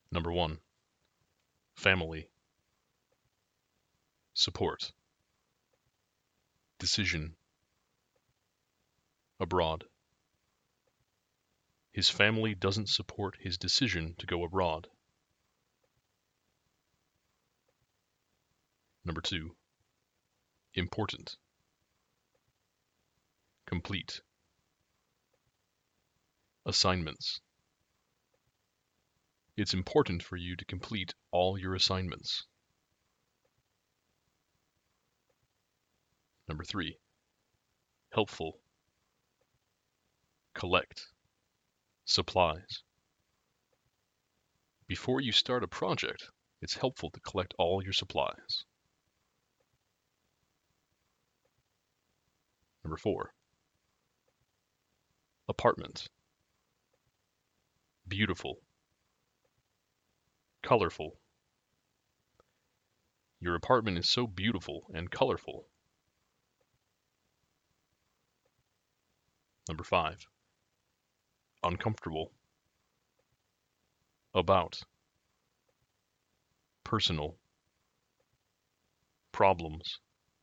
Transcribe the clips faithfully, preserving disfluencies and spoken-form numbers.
Number one, family, support, decision, abroad. His family doesn't support his decision to go abroad. Number two, important, complete, assignments. It's important for you to complete all your assignments. Number three, helpful, collect, supplies. Before you start a project, it's helpful to collect all your supplies. Number four, apartment, beautiful, colorful. Your apartment is so beautiful and colorful. Number five, uncomfortable, about, personal, problems.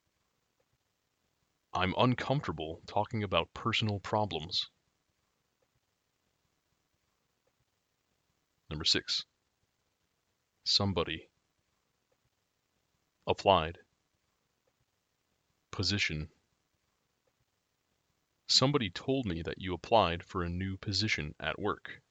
I'm uncomfortable talking about personal problems. Number six, somebody, applied, position. Somebody told me that you applied for a new position at work.